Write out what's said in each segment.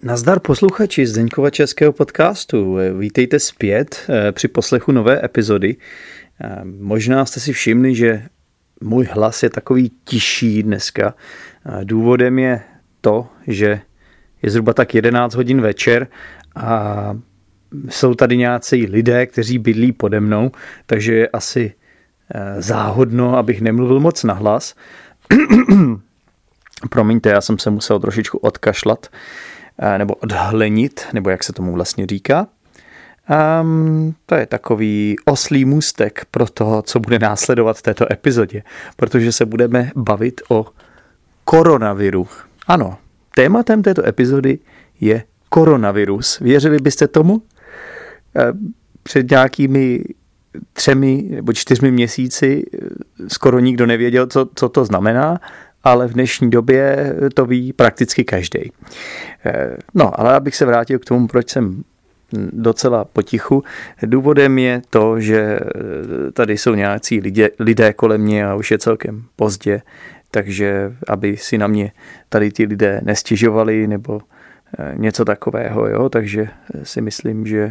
Nazdar posluchači Zdeňkova českého podcastu. Vítejte zpět při poslechu nové epizody. Možná jste si všimli, že můj hlas je takový tišší dneska. Důvodem je to, že je zhruba tak 11 hodin večer a jsou tady nějací lidé, kteří bydlí pode mnou, takže je asi záhodno, abych nemluvil moc nahlas. Promiňte, já jsem se musel trošičku odkašlat nebo odhlenit, nebo jak se tomu vlastně říká. To je takový oslí můstek pro to, co bude následovat v této epizodě, protože se budeme bavit o koronaviru. Ano, tématem této epizody je koronavirus. Věřili byste tomu? Před nějakými 3 nebo 4 měsíci skoro nikdo nevěděl, co to znamená, ale v dnešní době to ví prakticky každý. No, ale abych se vrátil k tomu, proč jsem docela potichu. Důvodem je to, že tady jsou nějací lidé kolem mě a už je celkem pozdě, takže aby si na mě tady ti lidé nestěžovali nebo něco takového, jo? Takže si myslím, že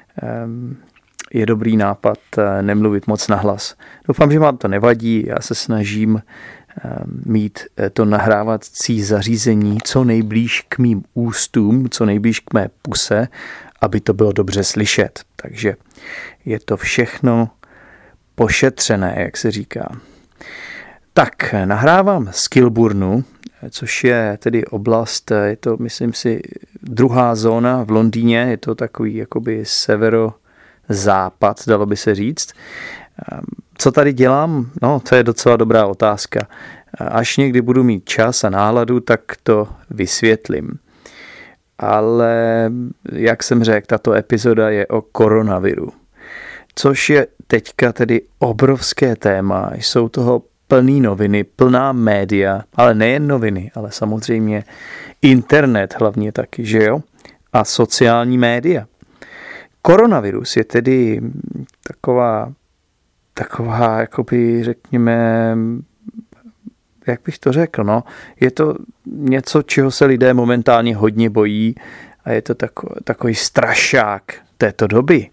je dobrý nápad nemluvit moc nahlas. Doufám, že vám to nevadí, já se snažím mít to nahrávací zařízení co nejblíž k mým ústům, co nejblíž k mé puse, aby to bylo dobře slyšet. Takže je to všechno pošetřené, jak se říká. Tak, nahrávám z Kilburnu, což je tedy oblast, je to, myslím si, druhá zóna v Londýně, je to takový jakoby severozápad, dalo by se říct. Co tady dělám? No, to je docela dobrá otázka. Až někdy budu mít čas a náladu, tak to vysvětlím. Ale, jak jsem řekl, tato epizoda je o koronaviru. Což je teďka tedy obrovské téma. Jsou toho plný noviny, plná média, ale nejen noviny, ale samozřejmě internet hlavně taky, že jo? A sociální média. Koronavirus je tedy taková, jakoby řekněme, jak bych to řekl, no, je to něco, čeho se lidé momentálně hodně bojí a je to takový strašák této doby.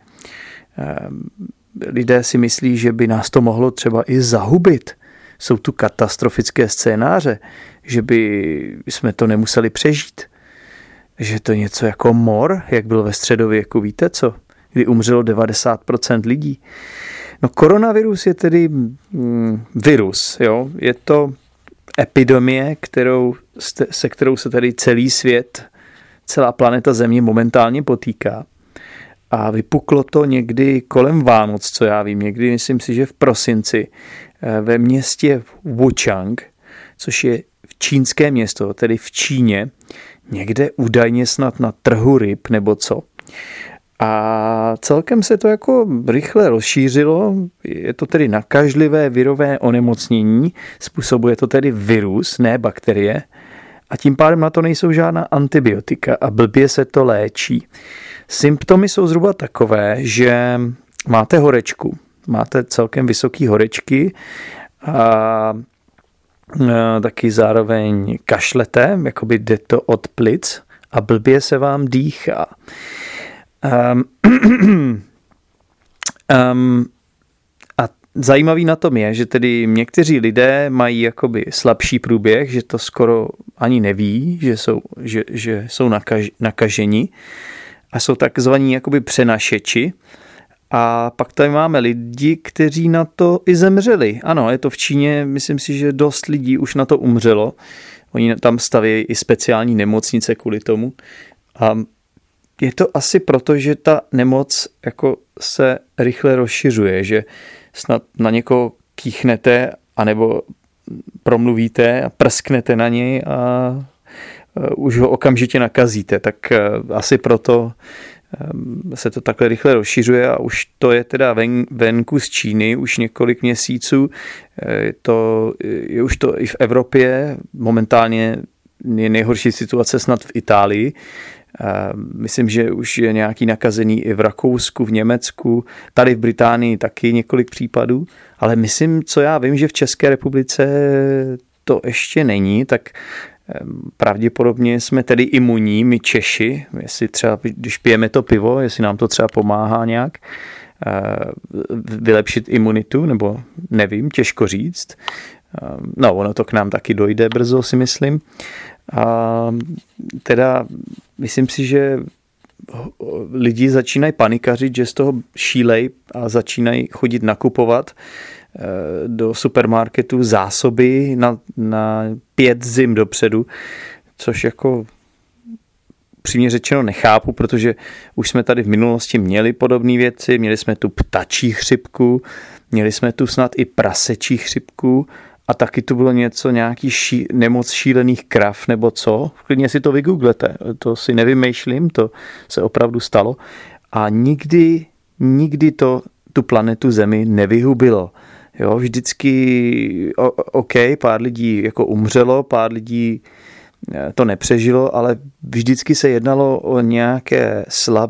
Lidé si myslí, že by nás to mohlo třeba i zahubit. Jsou tu katastrofické scénáře, že by jsme to nemuseli přežít. Že to něco jako mor, jak byl ve středověku, víte co? Kdy umřelo 90% lidí. No, koronavirus je tedy virus, jo? Je to epidemie, se kterou se tady celý svět, celá planeta Země momentálně potýká. A vypuklo to někdy kolem Vánoc, co já vím, někdy myslím si, že v prosinci ve městě Wuchang, což je čínské město, tedy v Číně, někde údajně snad na trhu ryb nebo co. A celkem se to jako rychle rozšířilo, je to tedy nakažlivé virové onemocnění, způsobuje to tedy virus, ne bakterie, a tím pádem na to nejsou žádná antibiotika a blbě se to léčí. Symptomy jsou zhruba takové, že máte horečku, máte celkem vysoké horečky a taky zároveň kašlete, jakoby jde to od plic a blbě se vám dýchá. A zajímavý na tom je, že tedy někteří lidé mají jakoby slabší průběh, že to skoro ani neví, že jsou nakaženi a jsou takzvaní jakoby přenašeči. A pak tady máme lidi, kteří na to i zemřeli. Ano, je to v Číně, myslím si, že dost lidí už na to umřelo. Oni tam stavějí i speciální nemocnice kvůli tomu. A je to asi proto, že ta nemoc jako se rychle rozšiřuje, že snad na někoho kýchnete anebo promluvíte a prsknete na něj a už ho okamžitě nakazíte. Tak asi proto se to takhle rychle rozšiřuje a už to je teda venku z Číny už několik měsíců. Je už to i v Evropě, momentálně je nejhorší situace snad v Itálii. Myslím, že už je nějaký nakazený i v Rakousku, v Německu, tady v Británii taky několik případů, ale myslím, co já vím, že v České republice to ještě není, tak Pravděpodobně jsme tedy imunní, my Češi, jestli třeba, když pijeme to pivo, jestli nám to třeba pomáhá nějak vylepšit imunitu, nebo nevím, těžko říct. No, ono to k nám taky dojde brzo, si myslím. A teda myslím si, že lidi začínají panikařit, že z toho šílej a začínají chodit nakupovat do supermarketu zásoby na 5 zim dopředu, což jako přímě řečeno nechápu, protože už jsme tady v minulosti měli podobné věci, měli jsme tu ptačí chřipku, měli jsme tu snad i prasečí chřipku a taky tu bylo nějaký nemoc šílených krav nebo co. Klidně si to vygooglete, to si nevymýšlím, to se opravdu stalo a nikdy to tu planetu Zemi nevyhubilo. Jo, vždycky, OK, pár lidí jako umřelo, pár lidí to nepřežilo, ale vždycky se jednalo o nějaké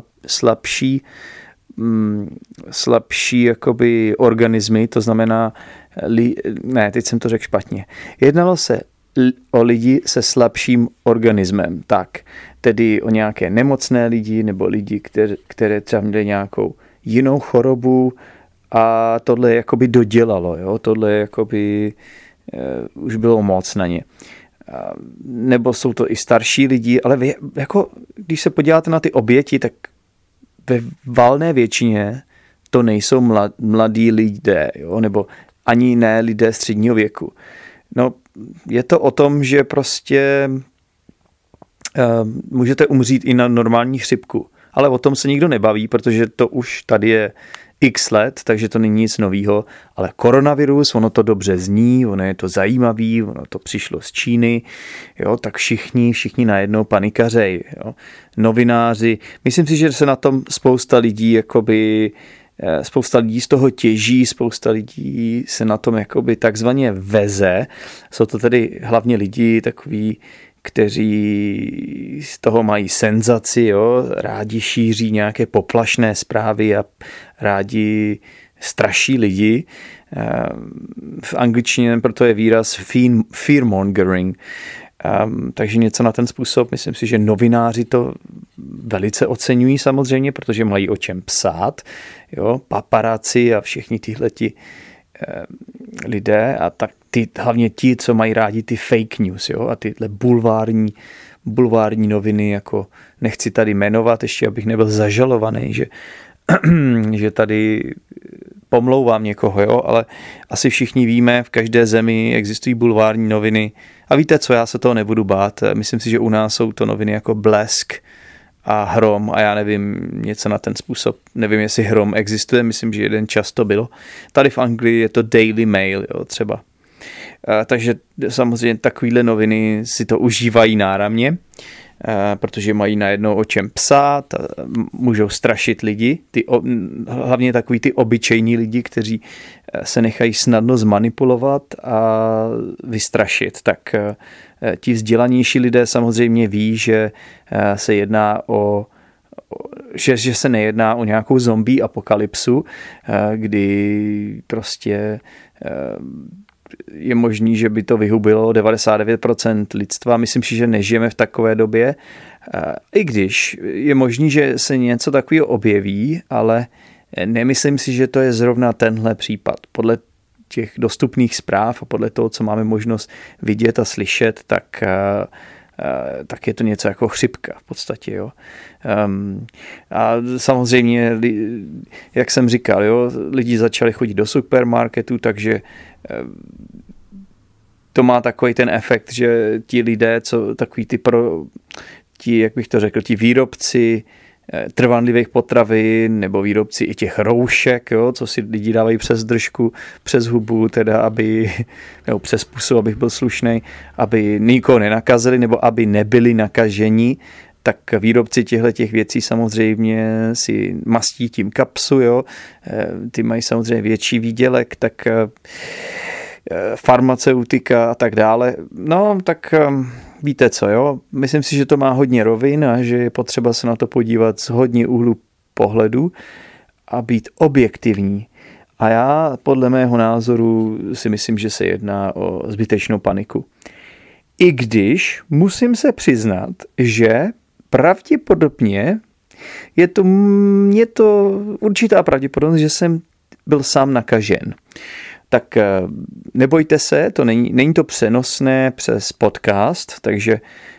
slabší jakoby organismy, to znamená, teď jsem to řekl špatně. Jednalo se o lidi se slabším organismem, tak, tedy o nějaké nemocné lidi nebo lidi, které třeba měli nějakou jinou chorobu a tohle jakoby dodělalo, jo? Tohle jakoby už bylo moc na ně. Nebo jsou to i starší lidi, ale jako, když se podíváte na ty oběti, tak ve valné většině to nejsou mladí lidé, jo? Nebo ani ne lidé středního věku. No, je to o tom, že prostě můžete umřít i na normální chřipku, ale o tom se nikdo nebaví, protože to už tady je x let, takže to není nic novýho, ale koronavirus, ono to dobře zní, ono je to zajímavý, ono to přišlo z Číny, jo, tak všichni najednou panikařej, jo. Novináři, myslím si, že se na tom spousta lidí z toho těží, spousta lidí se na tom jakoby takzvaně veze, jsou to tedy hlavně lidi takový, kteří z toho mají senzaci, jo? Rádi šíří nějaké poplašné zprávy a rádi straší lidi. V angličtině proto je výraz fearmongering. Takže něco na ten způsob. Myslím si, že novináři to velice oceňují samozřejmě, protože mají o čem psát. Jo? Paparazzi a všichni tihleti lidé a tak hlavně ti, co mají rádi ty fake news, jo, a tyhle bulvární noviny, jako nechci tady jmenovat, ještě abych nebyl zažalovaný, že tady pomlouvám někoho, jo, ale asi všichni víme, v každé zemi existují bulvární noviny a víte co, já se toho nebudu bát, myslím si, že u nás jsou to noviny jako Blesk a Hrom a já nevím, něco na ten způsob. Nevím, jestli Hrom existuje, myslím, že jeden čas to bylo. Tady v Anglii je to Daily Mail, jo, třeba. Takže samozřejmě takovýhle noviny si to užívají náramně, protože mají najednou o čem psát, můžou strašit lidi, hlavně takový ty obyčejní lidi, kteří se nechají snadno zmanipulovat a vystrašit. Tak ti vzdělanější lidé samozřejmě ví, že se jedná že se nejedná o nějakou zombie apokalypsu, kdy prostě je možný, že by to vyhubilo 99% lidstva. Myslím si, že nežijeme v takové době. I když je možný, že se něco takového objeví, ale nemyslím si, že to je zrovna tenhle případ. Podle těch dostupných zpráv a podle toho, co máme možnost vidět a slyšet, tak je to něco jako chřipka v podstatě. Jo. A samozřejmě, jak jsem říkal, jo, lidi začali chodit do supermarketu, takže to má takový ten efekt, že ti lidé, jak bych to řekl, ti výrobci trvanlivých potravin nebo výrobci i těch roušek, jo, co si lidi dávají přes držku, přes hubu, teda nebo přes pusu, abych byl slušnej, aby nikoho nenakazili nebo aby nebyli nakaženi, tak výrobci těch věcí samozřejmě si mastí tím kapsu, jo, ty mají samozřejmě větší výdělek, tak farmaceutika a tak dále. No, tak víte co, jo? Myslím si, že to má hodně rovin a že je potřeba se na to podívat z hodně úhlu pohledu a být objektivní. A já podle mého názoru si myslím, že se jedná o zbytečnou paniku. I když musím se přiznat, že pravděpodobně je to určitá pravděpodobnost, že jsem byl sám nakažen. Tak nebojte se, to není to přenosné přes podcast, takže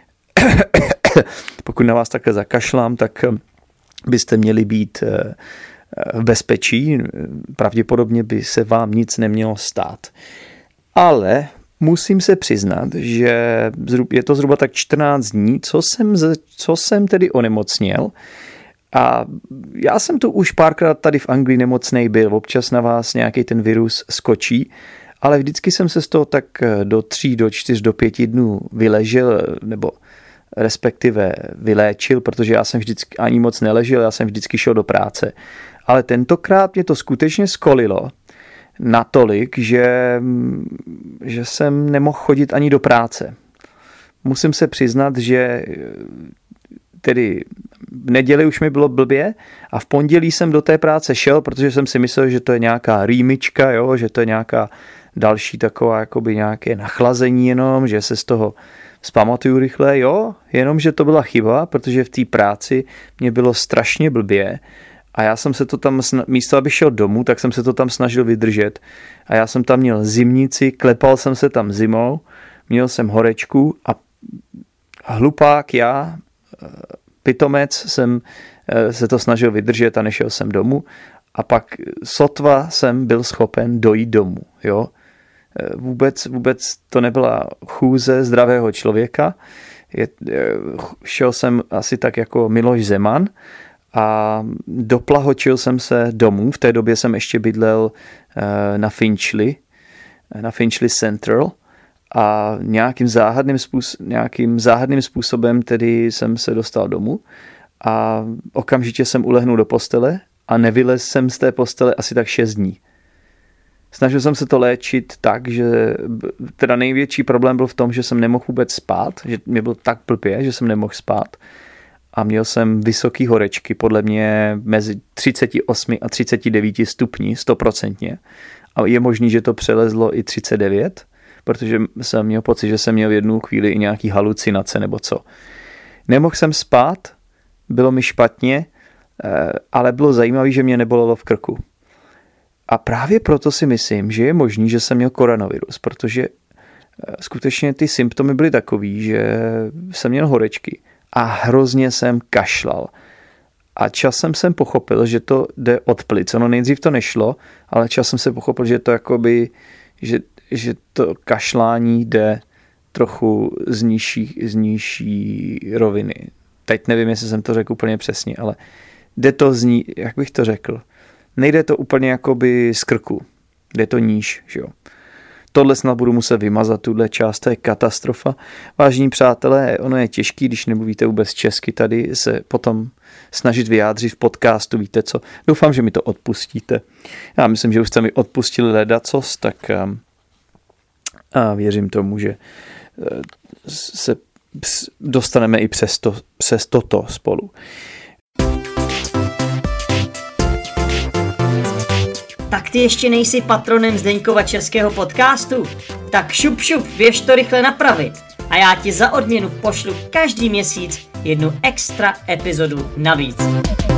pokud na vás takhle zakašlám, tak byste měli být v bezpečí. Pravděpodobně by se vám nic nemělo stát. Ale musím se přiznat, že je to zhruba tak 14 dní, co jsem tedy onemocněl. A já jsem tu už párkrát tady v Anglii nemocnej byl. Občas na vás nějaký ten virus skočí, ale vždycky jsem se z toho tak do 3, do 4, do 5 dnů vyležel, nebo respektive vyléčil, protože já jsem vždycky ani moc neležel, já jsem vždycky šel do práce. Ale tentokrát mě to skutečně skolilo natolik, že jsem nemohl chodit ani do práce. Musím se přiznat, že tedy v neděli už mi bylo blbě a v pondělí jsem do té práce šel, protože jsem si myslel, že to je nějaká rýmička, jo? Že to je nějaká další taková jakoby nějaké nachlazení jenom, že se z toho vzpamatuju rychle, jo, jenomže to byla chyba, protože v té práci mě bylo strašně blbě a já jsem se to tam, místo abych šel domů, tak jsem se to tam snažil vydržet a já jsem tam měl zimnici, klepal jsem se tam zimou, měl jsem horečku a hlupák já, pitomec, jsem se to snažil vydržet a nešel jsem domů a pak sotva jsem byl schopen dojít domů, jo. Vůbec to nebyla chůze zdravého člověka. Šel jsem asi tak jako Miloš Zeman a doplahočil jsem se domů. V té době jsem ještě bydlel na Finchley Central a nějakým záhadným způsobem tedy jsem se dostal domů a okamžitě jsem ulehnul do postele a nevylez jsem z té postele asi tak 6 dní. Snažil jsem se to léčit tak, že teda největší problém byl v tom, že jsem nemohl vůbec spát, že mě bylo tak blbě, že jsem nemohl spát a měl jsem vysoký horečky, podle mě mezi 38 a 39 stupni, 100%. A je možný, že to přelezlo i 39, protože jsem měl pocit, že jsem měl v jednu chvíli i nějaký halucinace nebo co. Nemohl jsem spát, bylo mi špatně, ale bylo zajímavé, že mě nebolelo v krku. A právě proto si myslím, že je možný, že jsem měl koronavirus, protože skutečně ty symptomy byly takový, že jsem měl horečky a hrozně jsem kašlal. A časem jsem pochopil, že to jde od plic. Ono nejdřív to nešlo, ale časem jsem pochopil, že to jakoby, že to kašlání jde trochu z nižší roviny. Teď nevím, jestli jsem to řekl úplně přesně, ale jde to jak bych to řekl, nejde to úplně jakoby z krku, jde to níž, že jo. Tohle snad budu muset vymazat, tuhle část, to je katastrofa. Vážení přátelé, ono je těžký, když nemluvíte vůbec česky tady, se potom snažit vyjádřit v podcastu, víte co. Doufám, že mi to odpustíte. Já myslím, že už jste mi odpustili ledacos, tak a věřím tomu, že se dostaneme i přes toto spolu. Tak ty ještě nejsi patronem Zdeňkova českého podcastu? Tak šup, běž to rychle napravit. A já ti za odměnu pošlu každý měsíc jednu extra epizodu navíc.